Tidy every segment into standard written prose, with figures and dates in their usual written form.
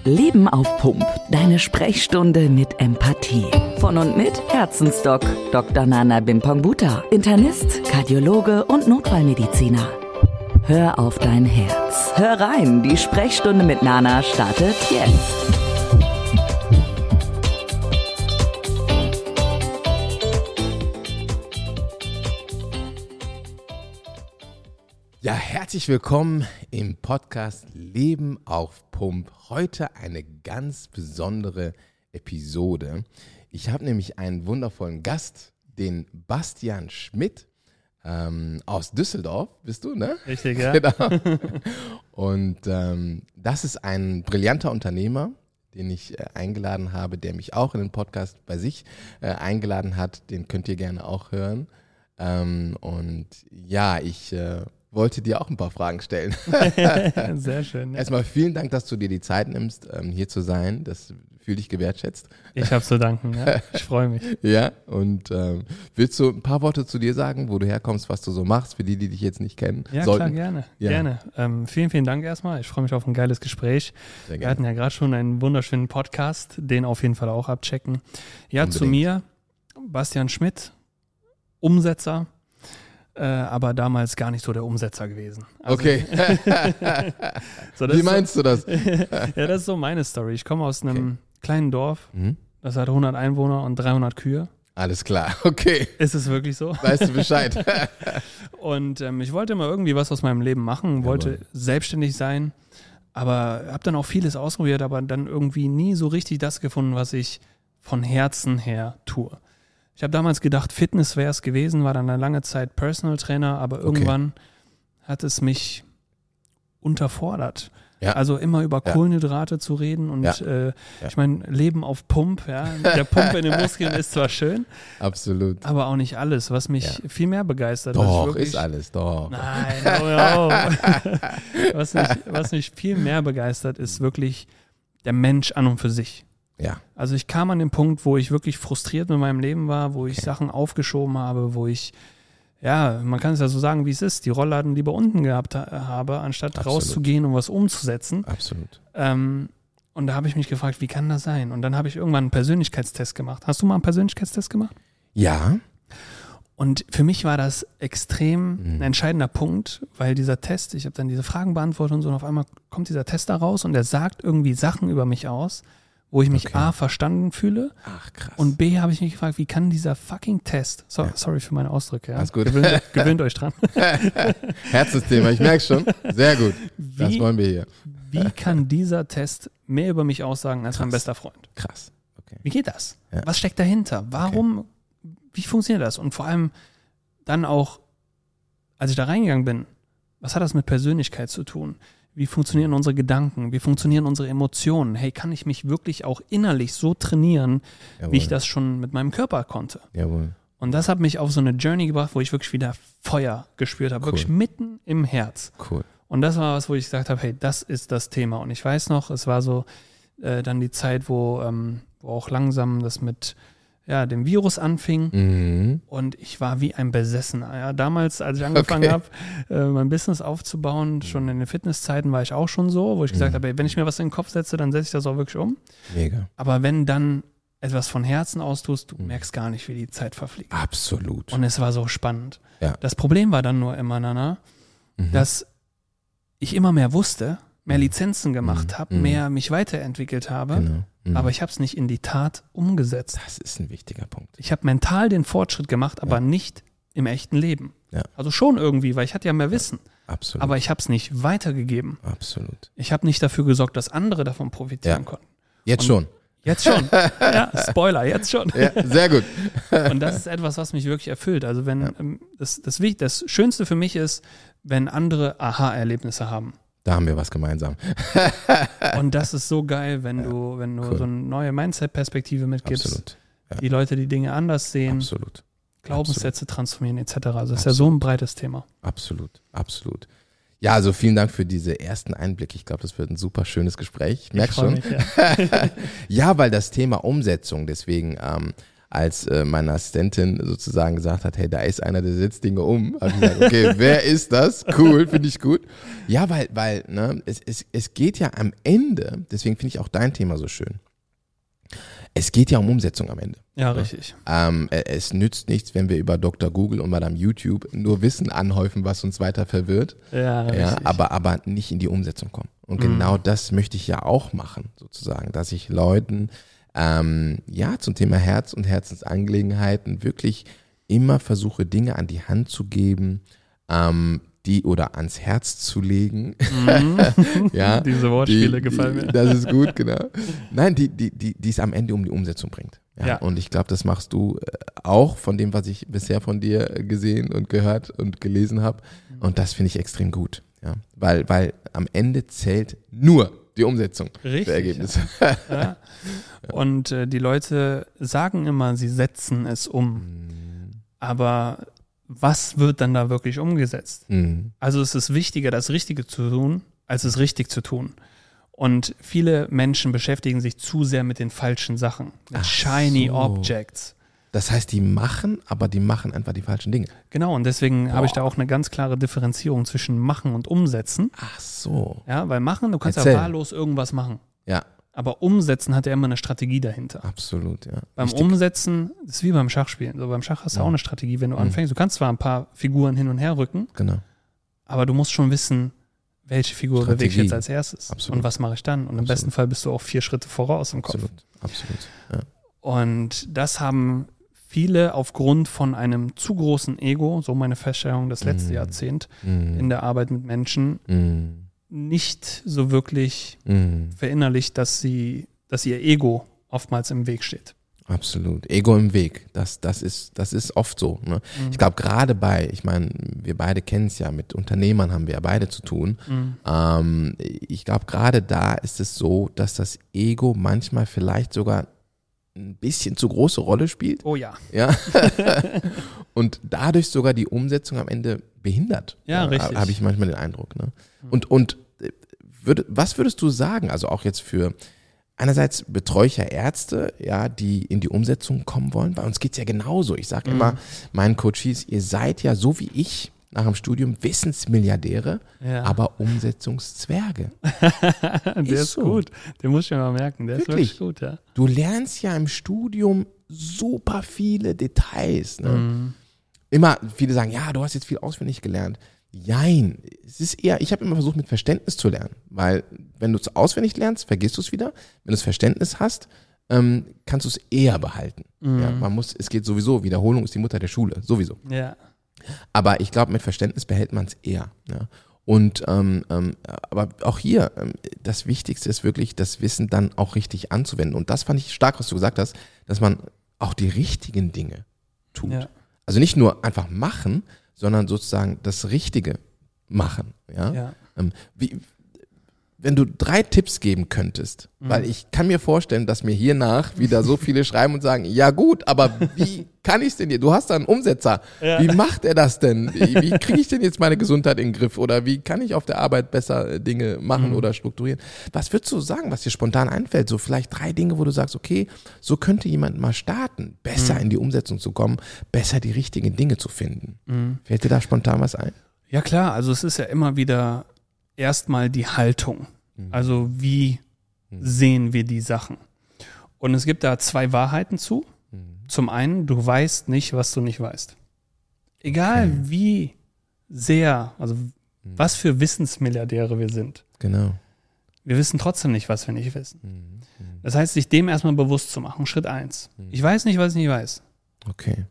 Leben auf Pump. Deine Sprechstunde mit Empathie. Von und mit Herzensdoc Dr. Nana Bimpongbuta, Internist, Kardiologe und Notfallmediziner. Hör auf dein Herz. Hör rein, die Sprechstunde mit Nana startet jetzt. Ja, herzlich willkommen im Podcast Leben auf Pump. Heute eine ganz besondere Episode. Ich habe nämlich einen wundervollen Gast, den Bastian Schmidt aus Düsseldorf, bist du, ne? Richtig, ja. Genau. Und das ist ein brillanter Unternehmer, den ich eingeladen habe, der mich auch in den Podcast bei sich eingeladen hat. Den könnt ihr gerne auch hören. Und ja, ich wollte dir auch ein paar Fragen stellen. Sehr schön. Ja. Erstmal vielen Dank, dass du dir die Zeit nimmst, hier zu sein. Das fühle ich gewertschätzt. Ich habe zu danken, ja. Ich freue mich. Ja, und willst du ein paar Worte zu dir sagen, wo du herkommst, was du so machst, für die dich jetzt nicht kennen Ja, sollten? klar, gerne. Ja. Gerne. Vielen Dank erstmal. Ich freue mich auf ein geiles Gespräch. Sehr Wir hatten gerne. ja gerade schon einen wunderschönen Podcast, den auf jeden Fall auch abchecken. Ja, Unbedingt. zu mir, Bastian Schmidt, Umsetzer, aber damals gar nicht so der Umsetzer gewesen. Also, Okay. so, das Wie ist meinst du das? Ja, das ist so meine Story. Ich komme aus einem kleinen Dorf, Mhm. das hat 100 Einwohner und 300 Kühe. Alles klar, okay. Ist es wirklich so? Weißt du Bescheid? Und ich wollte immer irgendwie was aus meinem Leben machen, wollte selbstständig sein, aber habe dann auch vieles ausprobiert, aber dann irgendwie nie so richtig das gefunden, was ich von Herzen her tue. Ich habe damals gedacht, Fitness wäre es gewesen, war dann eine lange Zeit Personal Trainer, aber irgendwann hat es mich unterfordert. Ja. Also immer über Ja. Kohlenhydrate zu reden und ich meine, Leben auf Pump, ja. Der Pump in den Muskeln ist zwar schön, Absolut. aber auch nicht alles, was mich viel mehr begeistert. was ich Doch, wirklich, ist alles, doch. Nein, oh. Was mich viel mehr begeistert, ist wirklich der Mensch an und für sich. Ja, Also ich kam an den Punkt, wo ich wirklich frustriert mit meinem Leben war, wo ich Sachen aufgeschoben habe, wo ich, ja, man kann es ja so sagen, wie es ist, die Rollladen lieber unten gehabt habe, anstatt Absolut. rauszugehen und was umzusetzen. absolut. Und da habe ich mich gefragt, wie kann das sein? Und dann habe ich irgendwann einen Persönlichkeitstest gemacht. Hast du mal einen Persönlichkeitstest gemacht? Ja, Und für mich war das extrem ein entscheidender Punkt, weil dieser Test, ich habe dann diese Fragen beantwortet und so, und auf einmal kommt dieser Test da raus und der sagt irgendwie Sachen über mich aus, wo ich mich A, verstanden fühle, ach krass. und B, habe ich mich gefragt, wie kann dieser fucking Test, sorry für meine Ausdrücke, ja? Alles gut. Gewöhnt euch dran, Herzensthema, ich merke schon. Sehr gut. Das Wie- wollen wir hier. wie kann dieser Test mehr über mich aussagen als mein bester Freund? Krass. Okay. Wie geht das? Ja. Was steckt dahinter? Warum, wie funktioniert das? Und vor allem dann auch, als ich da reingegangen bin, was hat das mit Persönlichkeit zu tun? Wie funktionieren unsere Gedanken? Wie funktionieren unsere Emotionen? Hey, kann ich mich wirklich auch innerlich so trainieren, wie ich das schon mit meinem Körper konnte? Jawohl. Und das hat mich auf so eine Journey gebracht, wo ich wirklich wieder Feuer gespürt habe, wirklich mitten im Herz. Cool. Und das war was, wo ich gesagt habe, hey, das ist das Thema. Und ich weiß noch, es war so dann die Zeit, wo auch langsam das mit dem Virus anfing. Mhm. Und ich war wie ein Besessener. Ja, damals, als ich angefangen habe, mein Business aufzubauen, schon in den Fitnesszeiten war ich auch schon so, wo ich gesagt habe, ey, wenn ich mir was in den Kopf setze, dann setze ich das auch wirklich um. Mega. Aber wenn dann etwas von Herzen aus tust, du merkst gar nicht, wie die Zeit verfliegt. Absolut. Und es war so spannend. Ja. Das Problem war dann nur immer, Nana, dass ich immer mehr wusste, mehr Lizenzen gemacht habe, mehr mich weiterentwickelt habe, Genau. Mhm. aber ich habe es nicht in die Tat umgesetzt. Das ist ein wichtiger Punkt. Ich habe mental den Fortschritt gemacht, aber nicht im echten Leben. Ja. Also schon irgendwie, weil ich hatte ja mehr Wissen, Absolut. aber ich habe es nicht weitergegeben. Absolut. Ich habe nicht dafür gesorgt, dass andere davon profitieren konnten. Jetzt schon. Jetzt schon. Ja, Spoiler, jetzt schon. Ja, sehr gut. Und das ist etwas, was mich wirklich erfüllt. Also wenn das Schönste für mich ist, wenn andere Aha-Erlebnisse haben. Da haben wir was gemeinsam. Und das ist so geil, wenn du so eine neue Mindset-Perspektive mitgibst. Absolut. Ja. Die Leute die Dinge anders sehen, Absolut. Glaubenssätze transformieren etc. Also das ist ja so ein breites Thema. Absolut. Absolut. Ja, also vielen Dank für diese ersten Einblicke. Ich glaube, das wird ein super schönes Gespräch. Ich merke schon. Mich, ja. Ja, weil das Thema Umsetzung, deswegen, als meine Assistentin sozusagen gesagt hat, hey, da ist einer, der setzt Dinge um, habe ich gesagt, okay, wer ist das? Cool, finde ich gut. Ja, weil ne, es geht ja am Ende, deswegen finde ich auch dein Thema so schön, es geht ja um Umsetzung am Ende. Ja, richtig. Es nützt nichts, wenn wir über Dr. Google und Madame YouTube nur Wissen anhäufen, was uns weiter verwirrt, aber nicht in die Umsetzung kommen. Und genau das möchte ich ja auch machen, sozusagen, dass ich Leuten zum Thema Herz und Herzensangelegenheiten wirklich immer versuche, Dinge an die Hand zu geben, oder ans Herz zu legen. Ja, diese Wortspiele gefallen mir. Das ist gut, genau. Nein, die es am Ende um die Umsetzung bringt. Ja. Und ich glaube, das machst du auch von dem, was ich bisher von dir gesehen und gehört und gelesen habe. Und das finde ich extrem gut. Ja, weil am Ende zählt nur die Umsetzung der Ergebnisse. Ja. Und die Leute sagen immer, sie setzen es um. Aber was wird dann da wirklich umgesetzt? Also es ist wichtiger, das Richtige zu tun, als es richtig zu tun. Und viele Menschen beschäftigen sich zu sehr mit den falschen Sachen, mit shiny Objects. Das heißt, die machen einfach die falschen Dinge. Genau, und deswegen habe ich da auch eine ganz klare Differenzierung zwischen Machen und Umsetzen. Ach so. Ja, weil machen, du kannst ja wahllos irgendwas machen. Ja. Aber Umsetzen hat ja immer eine Strategie dahinter. Absolut, ja. Beim Umsetzen, das ist wie beim Schachspielen. So, beim Schach hast du auch eine Strategie, wenn du anfängst. Du kannst zwar ein paar Figuren hin und her rücken, genau, aber du musst schon wissen, welche Figur bewege ich jetzt als erstes. Absolut. Und was mache ich dann? Und im besten Fall bist du auch 4 Schritte voraus im Kopf. Absolut. Ja. Und das haben viele aufgrund von einem zu großen Ego, so meine Feststellung das letzte Jahrzehnt, in der Arbeit mit Menschen, nicht so wirklich verinnerlicht, dass ihr Ego oftmals im Weg steht. Absolut. Ego im Weg. Das ist oft so. Ne? Ich glaube, gerade wir beide kennen es ja, mit Unternehmern haben wir ja beide zu tun. Ich glaube, gerade da ist es so, dass das Ego manchmal vielleicht sogar ein bisschen zu große Rolle spielt. Oh ja. Ja. Und dadurch sogar die Umsetzung am Ende behindert. Ja, richtig. Habe ich manchmal den Eindruck. Ne? Und was würdest du sagen, also auch jetzt für einerseits betreue ich ja Ärzte, ja, die in die Umsetzung kommen wollen. Bei uns geht's ja genauso. Ich sage immer meinen Coaches, ihr seid ja so wie ich nach dem Studium Wissensmilliardäre, aber Umsetzungszwerge. Der ist so gut. Den muss ich mir mal merken. Der ist wirklich gut, ja. Du lernst ja im Studium super viele Details. Ne? Immer, viele sagen, ja, du hast jetzt viel auswendig gelernt. Jein, es ist eher, ich habe immer versucht, mit Verständnis zu lernen, weil wenn du es auswendig lernst, vergisst du es wieder. Wenn du das Verständnis hast, kannst du es eher behalten. Ja, es geht sowieso, Wiederholung ist die Mutter der Schule, sowieso. Ja. Aber ich glaube, mit Verständnis behält man es eher. Ja. Und aber auch hier, das Wichtigste ist wirklich, das Wissen dann auch richtig anzuwenden. Und das fand ich stark, was du gesagt hast, dass man auch die richtigen Dinge tut. Ja. Also nicht nur einfach machen, sondern sozusagen das Richtige machen. Ja? Wenn du 3 Tipps geben könntest, weil ich kann mir vorstellen, dass mir hiernach wieder so viele schreiben und sagen, ja gut, aber wie kann ich es denn hier? Du hast da einen Umsetzer. Ja. Wie macht er das denn? Wie kriege ich denn jetzt meine Gesundheit in den Griff? Oder wie kann ich auf der Arbeit besser Dinge machen oder strukturieren? Was würdest du sagen, was dir spontan einfällt? So vielleicht 3 Dinge, wo du sagst, okay, so könnte jemand mal starten, besser in die Umsetzung zu kommen, besser die richtigen Dinge zu finden. Fällt dir da spontan was ein? Ja klar, also es ist ja immer wieder erstmal die Haltung. Also wie sehen wir die Sachen? Und es gibt da 2 Wahrheiten zu. Zum einen, du weißt nicht, was du nicht weißt. Egal wie sehr, also was für Wissensmilliardäre wir sind. Genau. Wir wissen trotzdem nicht, was wir nicht wissen. Das heißt, sich dem erstmal bewusst zu machen. Schritt 1. Ich weiß nicht, was ich nicht weiß. Okay.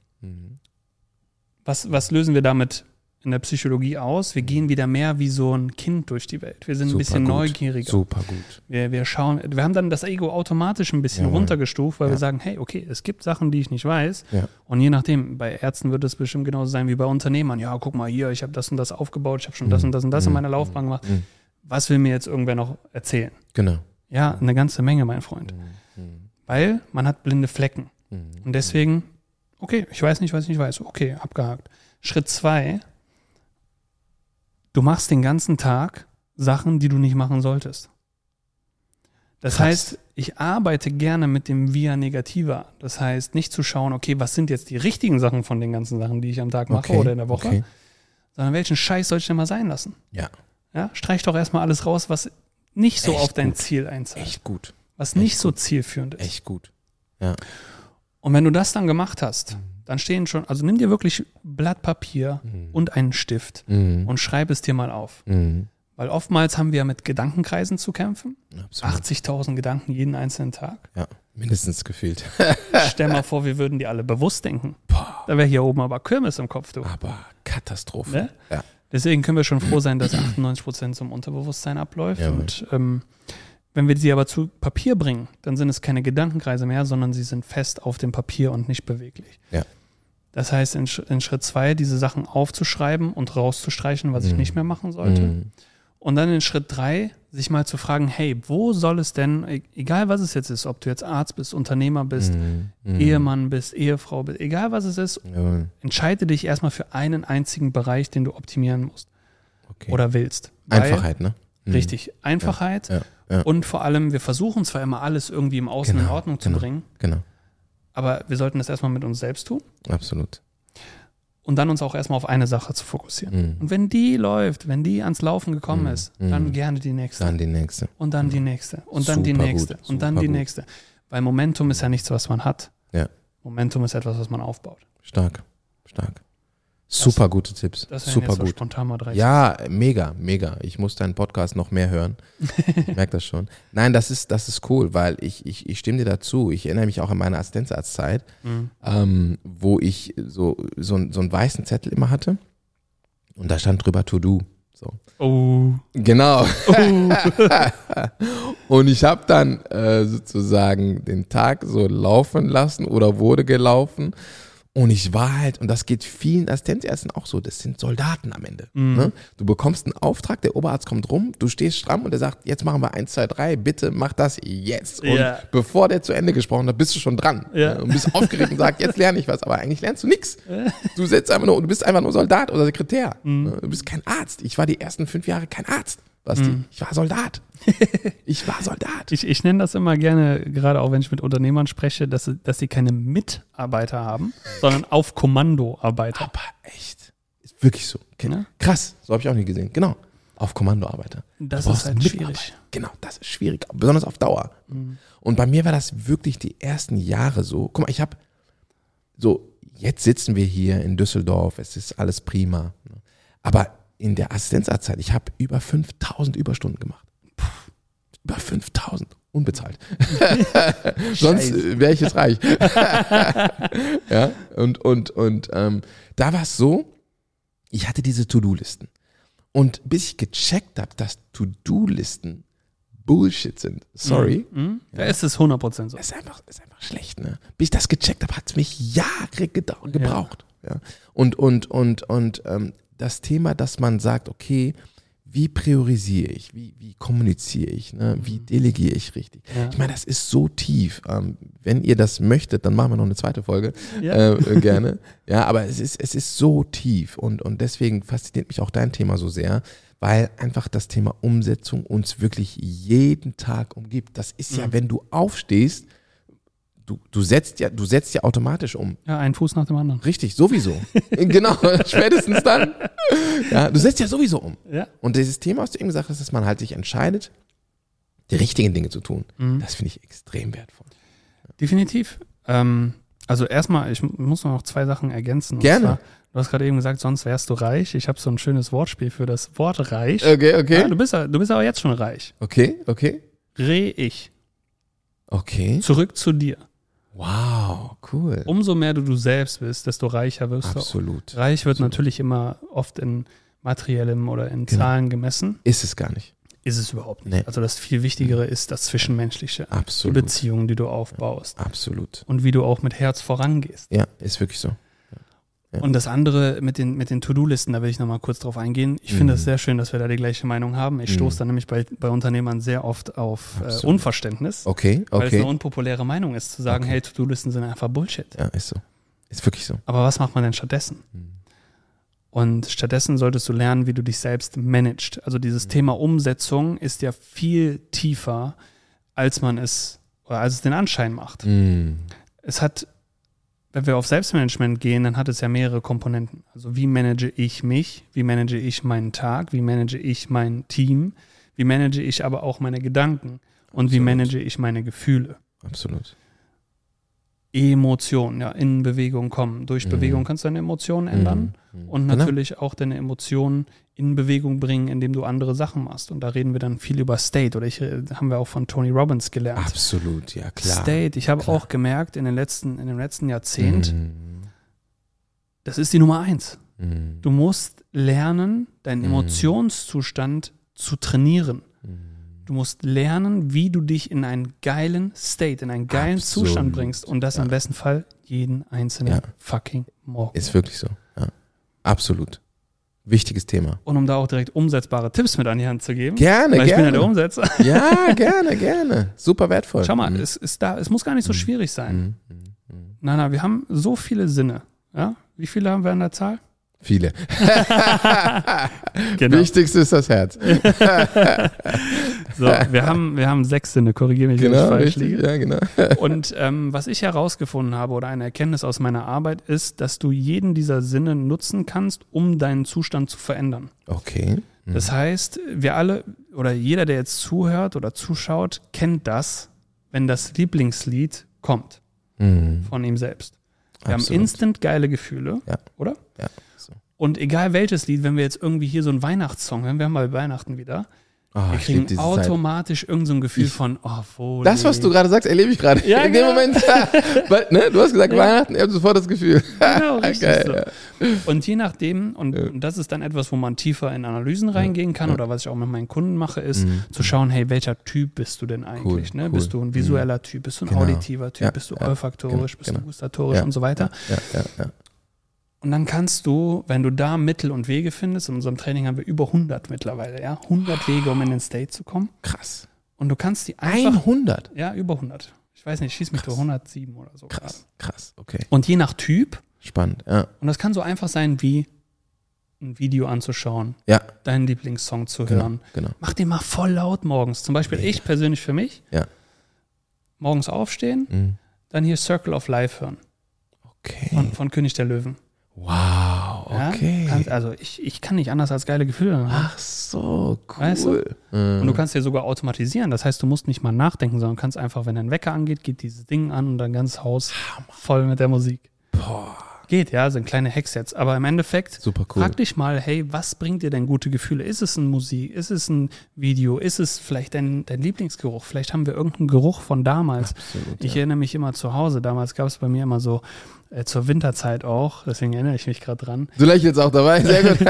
Was lösen wir damit in der Psychologie aus? Wir gehen wieder mehr wie so ein Kind durch die Welt. Wir sind ein bisschen neugieriger. Super gut. Wir schauen, wir haben dann das Ego automatisch ein bisschen runtergestuft, weil wir sagen, hey, okay, es gibt Sachen, die ich nicht weiß. Ja. Und je nachdem, bei Ärzten wird es bestimmt genauso sein wie bei Unternehmern. Ja, guck mal hier, ich habe das und das aufgebaut, ich habe schon das und das und das in meiner Laufbahn gemacht. Was will mir jetzt irgendwer noch erzählen? Genau. Ja, eine ganze Menge, mein Freund. Weil man hat blinde Flecken. Und deswegen, okay, ich weiß nicht, was ich nicht weiß. Okay, abgehakt. Schritt 2, du machst den ganzen Tag Sachen, die du nicht machen solltest. Das Krass. heißt, ich arbeite gerne mit dem Via Negativa. Das heißt, nicht zu schauen, okay, was sind jetzt die richtigen Sachen von den ganzen Sachen, die ich am Tag mache oder in der Woche, sondern welchen Scheiß soll ich denn mal sein lassen? Ja. Ja, streich doch erstmal alles raus, was nicht so Echt auf dein gut. Ziel einzahlt. Echt gut. Was nicht so zielführend ist. Echt gut. Ja. Und wenn du das dann gemacht hast, dann stehen schon, also nimm dir wirklich Blatt Papier und einen Stift und schreib es dir mal auf. Weil oftmals haben wir ja mit Gedankenkreisen zu kämpfen. Absolut. 80.000 Gedanken jeden einzelnen Tag. Ja, mindestens gefühlt. Stell mal vor, wir würden die alle bewusst denken. Da wäre hier oben aber Kirmes im Kopf, du. Aber Katastrophe. Ne? Ja. Deswegen können wir schon froh sein, dass 98% zum Unterbewusstsein abläuft. Jawohl. Und wenn wir sie aber zu Papier bringen, dann sind es keine Gedankenkreise mehr, sondern sie sind fest auf dem Papier und nicht beweglich. Ja. Das heißt, in Schritt 2 diese Sachen aufzuschreiben und rauszustreichen, was ich nicht mehr machen sollte. Und dann in Schritt 3 sich mal zu fragen, hey, wo soll es denn, egal was es jetzt ist, ob du jetzt Arzt bist, Unternehmer bist, Ehemann bist, Ehefrau bist, egal was es ist, Jawohl. entscheide dich erstmal für einen einzigen Bereich, den du optimieren musst Okay. oder willst. Weil- Einfachheit, ne? Richtig, Einfachheit Ja. und vor allem, wir versuchen zwar immer alles irgendwie im Außen in Ordnung zu bringen, Genau. aber wir sollten das erstmal mit uns selbst tun Absolut. und dann uns auch erstmal auf eine Sache zu fokussieren. Und wenn die läuft, wenn die ans Laufen gekommen ist, dann gerne die nächste. Dann die nächste. Und dann die nächste. Und dann die Super nächste. gut, Und dann super die gut. nächste. Weil Momentum ist ja nichts, was man hat. Ja. Momentum ist etwas, was man aufbaut. Stark. Stark. Super gute Tipps. Das wären Super jetzt so gut. spontan mal 3. Ja, mega, mega. Ich muss deinen Podcast noch mehr hören. Ich merke das schon. Nein, das ist cool, weil ich stimme dir dazu. Ich erinnere mich auch an meine Assistenzarztzeit, wo ich so einen weißen Zettel immer hatte und da stand drüber To Do. So. Oh. Genau. Und ich habe dann sozusagen den Tag so laufen lassen oder wurde gelaufen. Und ich war halt, und das geht vielen Assistenzärzten auch so, das sind Soldaten am Ende. Ne? Du bekommst einen Auftrag, der Oberarzt kommt rum, du stehst stramm und er sagt, jetzt machen wir 1, 2, 3, bitte mach das jetzt. Und Ja. bevor der zu Ende gesprochen hat, bist du schon dran. Ja. Ne? Und bist aufgeregt und sagst, jetzt lerne ich was, aber eigentlich lernst du nichts. Du du bist einfach nur Soldat oder Sekretär. Ne? Du bist kein Arzt. Ich war die ersten 5 Jahre kein Arzt, Basti. Ich war Soldat. Ich war Soldat. Ich nenne das immer gerne, gerade auch wenn ich mit Unternehmern spreche, dass sie keine Mitarbeiter haben, sondern auf Kommandoarbeiter. Aber echt. Ist wirklich so. Okay. Ja. Krass, so habe ich auch nie gesehen. Genau. Auf Kommandoarbeiter. Das Du ist brauchst halt Mitarbeiter. schwierig. Genau, das ist schwierig. Besonders auf Dauer. Und bei mir war das wirklich die ersten Jahre so. Guck mal, jetzt sitzen wir hier in Düsseldorf, es ist alles prima. Aber in der Assistenzarztzeit, ich habe über 5.000 Überstunden gemacht. Über 5.000. Unbezahlt. Sonst wäre ich jetzt reich. Ja, und da war es so, ich hatte diese To-Do-Listen. Und bis ich gecheckt habe, dass To-Do-Listen Bullshit sind, sorry, Da ist es 100% so. ist einfach schlecht, ne? Bis ich das gecheckt habe, hat es mich Jahre gebraucht. Ja. Und das Thema, dass man sagt, okay, wie priorisiere ich, wie kommuniziere ich, ne? Wie delegiere ich richtig? Ja. Ich meine, das ist so tief. Wenn ihr das möchtet, dann machen wir noch eine zweite Folge, Ja. gerne. Ja, aber es ist so tief und deswegen fasziniert mich auch dein Thema so sehr, weil einfach das Thema Umsetzung uns wirklich jeden Tag umgibt. Das ist ja, wenn du aufstehst, du setzt ja automatisch um. Ja, ein Fuß nach dem anderen. Richtig, sowieso. Genau, spätestens dann. Ja, du setzt ja sowieso um. Ja. Und dieses Thema, was du eben gesagt hast, dass man halt sich entscheidet, die richtigen Dinge zu tun, das finde ich extrem wertvoll. Definitiv. Also erstmal, ich muss noch 2 Sachen ergänzen. Und Gerne. zwar, du hast gerade eben gesagt, sonst wärst du reich. Ich habe so ein schönes Wortspiel für das Wort reich. Okay. Ja, du bist aber jetzt schon reich. Okay. Ich. Okay. Zurück zu dir. Wow, cool. Umso mehr du selbst bist, desto reicher wirst Absolut. du. Reich wird natürlich immer oft in materiellem oder in Zahlen gemessen. Ist es gar nicht. Ist es überhaupt nicht. Nee. Also das viel Wichtigere ist das Zwischenmenschliche. Absolut. Die Beziehungen, die du aufbaust. Absolut. Und wie du auch mit Herz vorangehst. Ja, ist wirklich so. Ja. Und das andere mit den To-Do-Listen, da will ich nochmal kurz drauf eingehen. Ich finde es sehr schön, dass wir da die gleiche Meinung haben. Ich stoße da nämlich bei Unternehmern sehr oft auf Unverständnis, Okay. weil es eine unpopuläre Meinung ist, zu sagen, hey, To-Do-Listen sind einfach Bullshit. Ja, ist so. Ist wirklich so. Aber was macht man denn stattdessen? Und stattdessen solltest du lernen, wie du dich selbst managst. Also dieses Thema Umsetzung ist ja viel tiefer als es den Anschein macht. Es hat, wenn wir auf Selbstmanagement gehen, dann hat es ja mehrere Komponenten. Also wie manage ich mich, wie manage ich meinen Tag, wie manage ich mein Team, wie manage ich aber auch meine Gedanken und wie manage ich meine Gefühle. Absolut. Emotionen, ja, in Bewegung kommen. Durch Bewegung kannst du deine Emotionen ändern und natürlich auch deine Emotionen in Bewegung bringen, indem du andere Sachen machst. Und da reden wir dann viel über State haben wir auch von Tony Robbins gelernt. Absolut, ja klar. State, ich habe auch gemerkt in dem letzten Jahrzehnt, das ist die Nummer 1. Du musst lernen, deinen Emotionszustand zu trainieren. Du musst lernen, wie du dich in einen geilen State, in einen geilen Zustand bringst. Und das im besten Fall jeden einzelnen fucking Morgen. Ist wirklich so. Ja. Absolut. Wichtiges Thema. Und um da auch direkt umsetzbara Tipps mit an die Hand zu geben. Gerne, weil ich gerne. bin ja der Umsetzer. Ja, gerne. Super wertvoll. Schau mal, es muss gar nicht so schwierig sein. Nein, wir haben so viele Sinne. Ja? Wie viele haben wir an der Zahl? Viele. Genau. Wichtigste ist das Herz. So, wir haben 6 Sinne, korrigiere mich, wenn ich falsch liege. Ja, genau. Und was ich herausgefunden habe oder eine Erkenntnis aus meiner Arbeit ist, dass du jeden dieser Sinne nutzen kannst, um deinen Zustand zu verändern. Okay. Das heißt, wir alle oder jeder, der jetzt zuhört oder zuschaut, kennt das, wenn das Lieblingslied kommt von ihm selbst. Wir haben instant geile Gefühle, oder? Ja. So. Und egal welches Lied, wenn wir jetzt irgendwie hier so einen Weihnachtssong, wenn wir haben mal Weihnachten wieder, wir kriegen automatisch irgend so ein Gefühl von, wo das, was du gerade sagst, erlebe ich gerade. Ja, in genau. dem Moment. Weil, du hast gesagt, Weihnachten, ich habe sofort das Gefühl. Genau, richtig Geil, so. Und je nachdem, und das ist dann etwas, wo man tiefer in Analysen reingehen kann, oder was ich auch mit meinen Kunden mache, ist zu schauen, hey, welcher Typ bist du denn eigentlich? Cool. Bist du ein visueller Typ, bist du ein auditiver Typ, bist du olfaktorisch, bist du gustatorisch und so weiter. Ja. Und dann kannst du, wenn du da Mittel und Wege findest, in unserem Training haben wir über 100 mittlerweile, 100 Wege, um in den State zu kommen. Krass. Und du kannst die einfach... 100? Ja, über 100. Ich weiß nicht, schieß mich durch 107 oder so. Krass, okay. Und je nach Typ... Spannend, ja. Und das kann so einfach sein, wie ein Video anzuschauen, deinen Lieblingssong zu hören. Genau. Mach den mal voll laut morgens. Zum Beispiel ich persönlich für mich. Ja. Morgens aufstehen, dann hier Circle of Life hören. Okay. Von König der Löwen. Wow, okay. Ja, ich kann nicht anders als geile Gefühle haben. Ach so, cool. Weißt du? Und du kannst dir sogar automatisieren. Das heißt, du musst nicht mal nachdenken, sondern kannst einfach, wenn dein Wecker angeht, geht dieses Ding an und dein ganzes Haus voll mit der Musik. Boah. Geht, so ein kleiner Hacks jetzt. Aber im Endeffekt, super cool. Frag dich mal, hey, was bringt dir denn gute Gefühle? Ist es ein Musik? Ist es ein Video? Ist es vielleicht dein Lieblingsgeruch? Vielleicht haben wir irgendeinen Geruch von damals. Absolut, ich erinnere mich immer zu Hause. Damals gab es bei mir immer so, zur Winterzeit auch, deswegen erinnere ich mich gerade dran. Du lächelst auch dabei, sehr gut.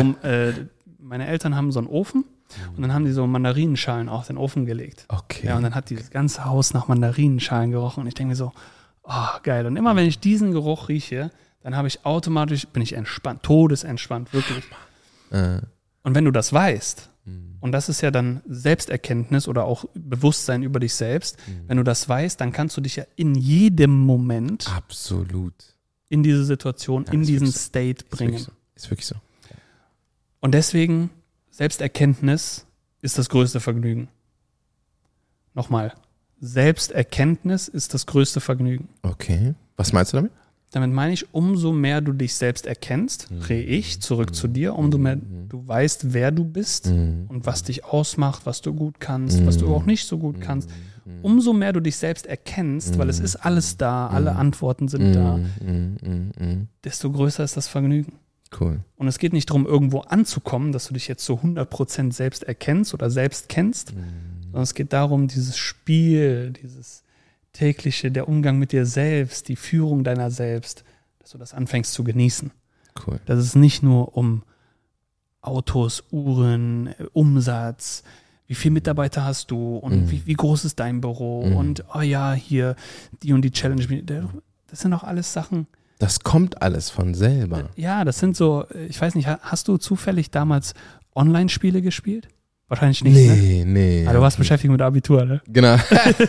Meine Eltern haben so einen Ofen und dann haben die so Mandarinenschalen auf den Ofen gelegt. Okay. Ja, und dann hat dieses ganze Haus nach Mandarinenschalen gerochen und ich denke mir so, geil. Und immer wenn ich diesen Geruch rieche, dann bin ich entspannt, todesentspannt, wirklich. Und wenn du das weißt, und das ist ja dann Selbsterkenntnis oder auch Bewusstsein über dich selbst, wenn du das weißt, dann kannst du dich ja in jedem Moment absolut in diese Situation, in diesen State bringen. Ist wirklich so. Und deswegen, Selbsterkenntnis ist das größte Vergnügen. Nochmal, Selbsterkenntnis ist das größte Vergnügen. Okay, was meinst du damit? Damit meine ich, umso mehr du dich selbst erkennst, zurück zu dir, umso mehr du weißt, wer du bist und was dich ausmacht, was du gut kannst, was du auch nicht so gut kannst. Umso mehr du dich selbst erkennst, weil es ist alles da, alle Antworten sind da, desto größer ist das Vergnügen. Cool. Und es geht nicht darum, irgendwo anzukommen, dass du dich jetzt zu 100% selbst erkennst oder selbst kennst, sondern es geht darum, dieses Spiel, dieses tägliche, der Umgang mit dir selbst, die Führung deiner selbst, dass du das anfängst zu genießen. Cool. Dass es nicht nur um Autos, Uhren, Umsatz, wie viele Mitarbeiter hast du und wie groß ist dein Büro und hier die und die Challenge. Das sind doch alles Sachen. Das kommt alles von selber. Ja, das sind so, ich weiß nicht, hast du zufällig damals Online-Spiele gespielt? Wahrscheinlich nicht, nee, ne? Nee. Aber du warst beschäftigt mit Abitur, ne? Genau.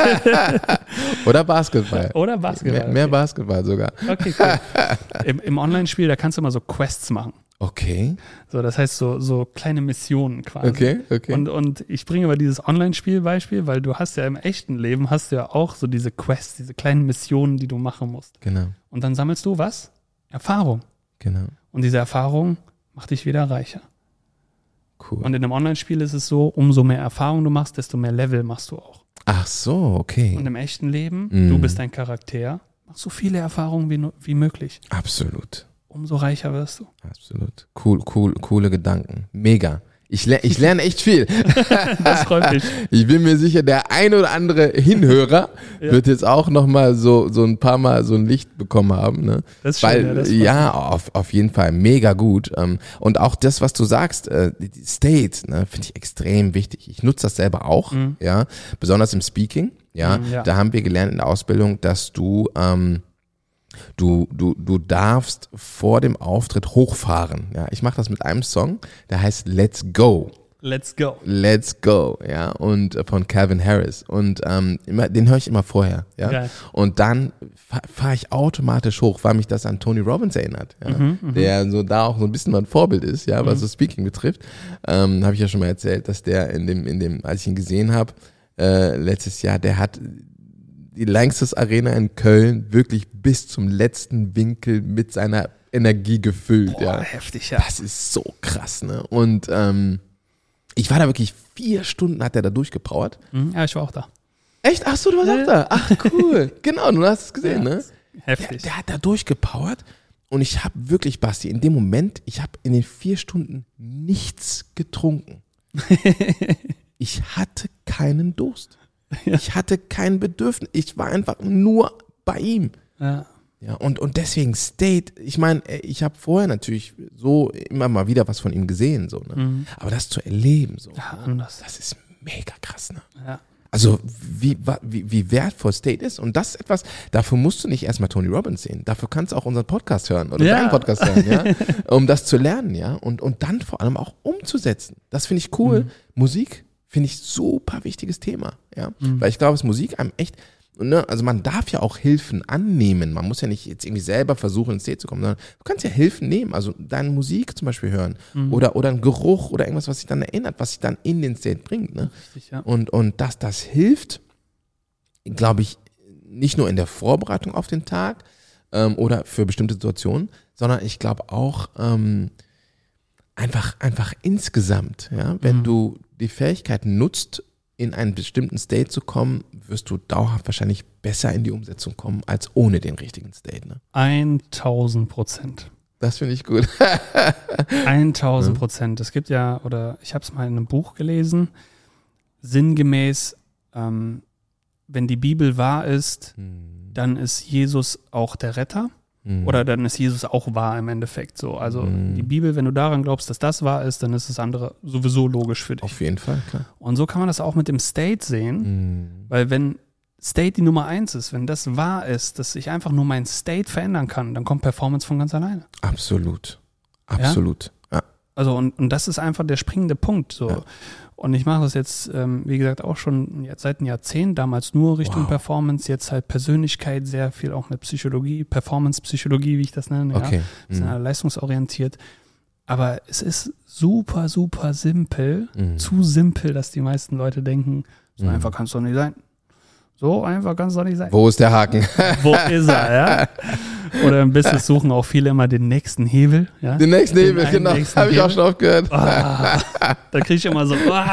Oder Basketball. Mehr Basketball sogar. Okay, cool. Im Online-Spiel, da kannst du immer so Quests machen. Okay. So, das heißt so kleine Missionen quasi. Okay. Und ich bringe aber dieses Online-Spiel-Beispiel, weil du hast ja im echten Leben, hast du ja auch so diese Quests, diese kleinen Missionen, die du machen musst. Genau. Und dann sammelst du was? Erfahrung. Genau. Und diese Erfahrung macht dich wieder reicher. Cool. Und in einem Online-Spiel ist es so, umso mehr Erfahrung du machst, desto mehr Level machst du auch. Ach so, okay. Und im echten Leben, du bist dein Charakter, machst so viele Erfahrungen wie möglich. Absolut. Umso reicher wirst du. Absolut. Coole Gedanken. Mega. Ich lerne echt viel. Das freut mich. Ich bin mir sicher, der ein oder andere Hinhörer wird jetzt auch nochmal so ein paar Mal so ein Licht bekommen haben. Ne? Das ist schön, auf jeden Fall mega gut. Und auch das, was du sagst, die State, ne, finde ich extrem wichtig. Ich nutze das selber auch, ja, besonders im Speaking. Ja, da haben wir gelernt in der Ausbildung, dass du Du darfst vor dem Auftritt hochfahren. Ja, ich mache das mit einem Song, der heißt Let's Go. Let's Go. Let's Go, ja, und von Calvin Harris. Und den höre ich immer vorher, ja. Geil. Und dann fahre ich automatisch hoch, weil mich das an Tony Robbins erinnert, ja, der so da auch so ein bisschen mein Vorbild ist, ja, was so Speaking betrifft. Habe ich ja schon mal erzählt, dass der in dem, als ich ihn gesehen habe, letztes Jahr, der hat die Langstes Arena in Köln wirklich bis zum letzten Winkel mit seiner Energie gefüllt. Boah, ja. heftig, ja. Das ist so krass, ne? Und ich war da wirklich 4 Stunden, hat er da durchgepowert. Ja, ich war auch da. Echt? Ach so, du warst auch da? Ach, cool. Genau, du hast es gesehen, ne? Heftig. Der hat da durchgepowert und ich habe wirklich, Basti, in dem Moment, ich habe in den 4 Stunden nichts getrunken. Ich hatte keinen Durst. Ja. Ich hatte kein Bedürfnis. Ich war einfach nur bei ihm. Ja. Ja, und deswegen State, ich meine, ich habe vorher natürlich so immer mal wieder was von ihm gesehen, so, ne? Aber das zu erleben, so, Ja, ne? anders. Das ist mega krass, ne? Ja. Also wie wertvoll State ist. Und das ist etwas, dafür musst du nicht erstmal Tony Robbins sehen. Dafür kannst du auch unseren Podcast hören oder deinen Podcast hören, ja, um das zu lernen, ja. Und dann vor allem auch umzusetzen. Das finde ich cool. Musik finde ich super wichtiges Thema, ja. Weil ich glaube, dass Musik einem echt, ne, also man darf ja auch Hilfen annehmen. Man muss ja nicht jetzt irgendwie selber versuchen, ins State zu kommen, sondern du kannst ja Hilfen nehmen. Also deine Musik zum Beispiel hören oder ein Geruch oder irgendwas, was dich dann erinnert, was dich dann in den State bringt, ne. Richtig, ja. Und das hilft, glaube ich, nicht nur in der Vorbereitung auf den Tag oder für bestimmte Situationen, sondern ich glaube auch einfach insgesamt, ja, wenn du die Fähigkeiten nutzt, in einen bestimmten State zu kommen, wirst du dauerhaft wahrscheinlich besser in die Umsetzung kommen, als ohne den richtigen State. Ne? 1000%. Das finde ich gut. 1000%. Es gibt ja, oder ich habe es mal in einem Buch gelesen, sinngemäß, wenn die Bibel wahr ist, dann ist Jesus auch der Retter. Oder dann ist Jesus auch wahr im Endeffekt so. Also die Bibel, wenn du daran glaubst, dass das wahr ist, dann ist das andere sowieso logisch für dich. Auf jeden Fall, klar. Und so kann man das auch mit dem State sehen, weil wenn State die Nummer 1 ist, wenn das wahr ist, dass ich einfach nur meinen State verändern kann, dann kommt Performance von ganz alleine. Absolut. Absolut. Ja. Also und das ist einfach der springende Punkt. So. Ja. Und ich mache das jetzt, wie gesagt, auch schon seit einem Jahrzehnt, damals nur Richtung Performance, jetzt halt Persönlichkeit, sehr viel auch mit Psychologie, Performance-Psychologie, wie ich das nenne, Okay. Ja, leistungsorientiert. Aber es ist super, super simpel, zu simpel, dass die meisten Leute denken, so einfach kann es doch nicht sein. So einfach kann es doch nicht sein. Wo ist der Haken? Wo ist er, ja? Oder im Business suchen auch viele immer den nächsten Hebel. Ja? Den nächsten Hebel, genau. Habe ich auch schon oft gehört. Da kriege ich immer so.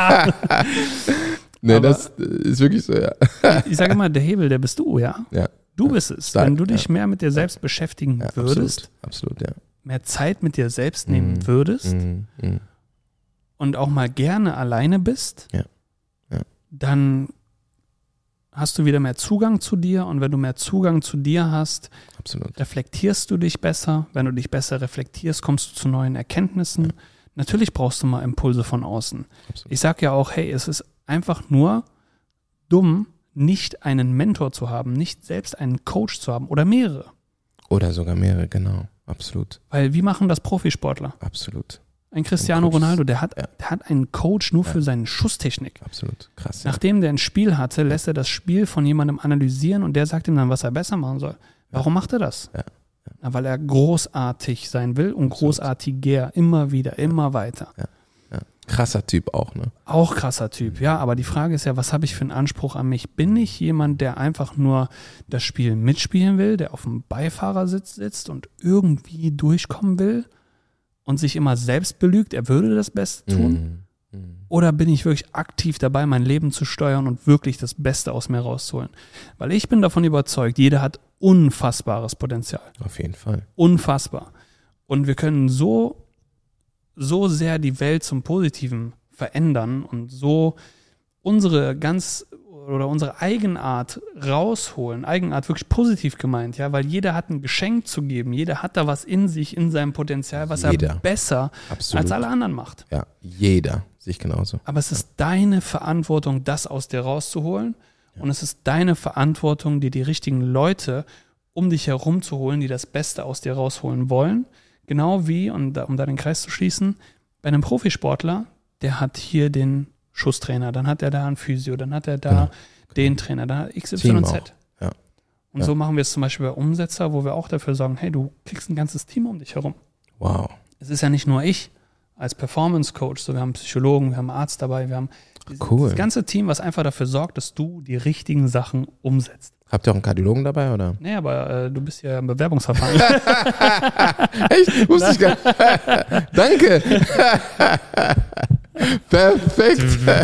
Nee, das ist wirklich so, ja. Ich sage immer, der Hebel, der bist du, ja. Ja. Du bist es. Stark, Wenn du dich mehr mit dir selbst beschäftigen würdest, absolut, ja. mehr Zeit mit dir selbst nehmen würdest und auch mal gerne alleine bist, dann hast du wieder mehr Zugang zu dir und wenn du mehr Zugang zu dir hast, absolut, reflektierst du dich besser. Wenn du dich besser reflektierst, kommst du zu neuen Erkenntnissen. Natürlich brauchst du mal Impulse von außen. Absolut. Ich sage ja auch, hey, es ist einfach nur dumm, nicht einen Mentor zu haben, nicht selbst einen Coach zu haben oder mehrere. Oder sogar mehrere, genau, absolut. Weil wie machen das Profisportler? Absolut. Ein Cristiano Coaches, Ronaldo, der hat einen Coach nur für seine Schusstechnik. Absolut, krass. Nachdem der ein Spiel hatte, lässt er das Spiel von jemandem analysieren und der sagt ihm dann, was er besser machen soll. Warum macht er das? Weil er großartig sein will und großartiger, immer wieder, immer weiter. Ja. Krasser Typ auch, ne? Auch krasser Typ, ja. Aber die Frage ist ja, was habe ich für einen Anspruch an mich? Bin ich jemand, der einfach nur das Spiel mitspielen will, der auf dem Beifahrersitz sitzt und irgendwie durchkommen will und sich immer selbst belügt, er würde das Beste tun? Oder bin ich wirklich aktiv dabei, mein Leben zu steuern und wirklich das Beste aus mir rauszuholen? Weil ich bin davon überzeugt, jeder hat unfassbares Potenzial. Auf jeden Fall. Unfassbar. Und wir können so sehr die Welt zum Positiven verändern und so unsere Eigenart rausholen. Eigenart wirklich positiv gemeint, ja, weil jeder hat ein Geschenk zu geben. Jeder hat da was in sich, in seinem Potenzial, was er besser als alle anderen macht. Ja, jeder. Sehe ich genauso. Aber es ist deine Verantwortung, das aus dir rauszuholen. Ja. Und es ist deine Verantwortung, dir die richtigen Leute um dich herum zu holen, die das Beste aus dir rausholen wollen. Genau wie, um da den Kreis zu schließen, bei einem Profisportler, der hat hier den Schusstrainer, dann hat er da einen Physio, dann hat er da den Trainer, dann hat XYZ. Ja. Und so machen wir es zum Beispiel bei Umsetzer, wo wir auch dafür sorgen, hey, du kriegst ein ganzes Team um dich herum. Wow. Es ist ja nicht nur ich als Performance-Coach, so wir haben einen Psychologen, wir haben einen Arzt dabei, wir haben das ganze Team, was einfach dafür sorgt, dass du die richtigen Sachen umsetzt. Habt ihr auch einen Kardiologen dabei, oder? Nee, aber du bist ja im Bewerbungsverfahren. Echt? Wusste ich gar nicht. Danke. Perfekt.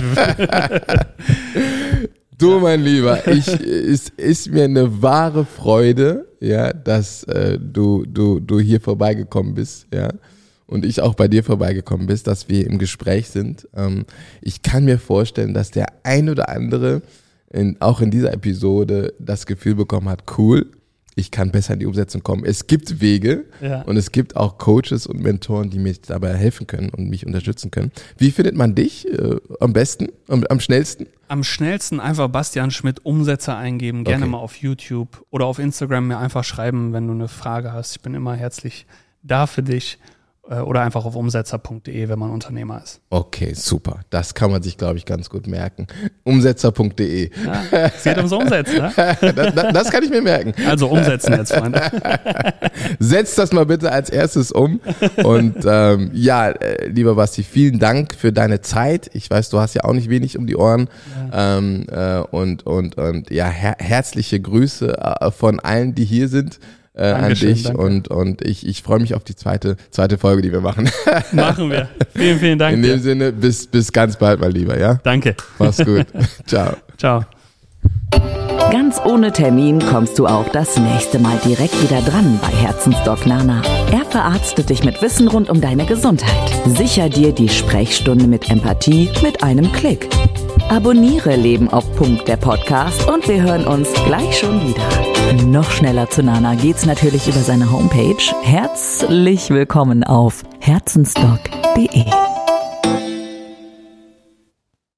Du, mein Lieber, es ist mir eine wahre Freude, ja, dass du hier vorbeigekommen bist, ja. Und ich auch bei dir vorbeigekommen bist, dass wir im Gespräch sind. Ich kann mir vorstellen, dass der ein oder andere auch in dieser Episode das Gefühl bekommen hat, cool, ich kann besser in die Umsetzung kommen. Es gibt Wege und es gibt auch Coaches und Mentoren, die mir dabei helfen können und mich unterstützen können. Wie findet man dich am besten, am schnellsten? Am schnellsten einfach Bastian Schmidt Umsetzer eingeben, gerne mal auf YouTube oder auf Instagram mir einfach schreiben, wenn du eine Frage hast. Ich bin immer herzlich da für dich. Oder einfach auf umsetzer.de, wenn man Unternehmer ist. Okay, super. Das kann man sich, glaube ich, ganz gut merken. Umsetzer.de. Ja, es geht ums Umsetzen, ne? Das kann ich mir merken. Also umsetzen jetzt, Freunde. Setzt das mal bitte als erstes um. Und lieber Basti, vielen Dank für deine Zeit. Ich weiß, du hast ja auch nicht wenig um die Ohren. Ja. Herzliche Grüße von allen, die hier sind. An dich und ich freue mich auf die zweite Folge, die wir machen. Machen wir. Vielen, vielen Dank. In dem Sinne, bis ganz bald, mein Lieber, ja? Danke. Mach's gut. Ciao. Ciao. Ganz ohne Termin kommst du auch das nächste Mal direkt wieder dran bei Herzensdoc Nana. Er verarztet dich mit Wissen rund um deine Gesundheit. Sicher dir die Sprechstunde mit Empathie mit einem Klick. Abonniere Leben auf Pump, der Podcast, und wir hören uns gleich schon wieder. Noch schneller zu Nana geht's natürlich über seine Homepage. Herzlich willkommen auf herzensdoc.de.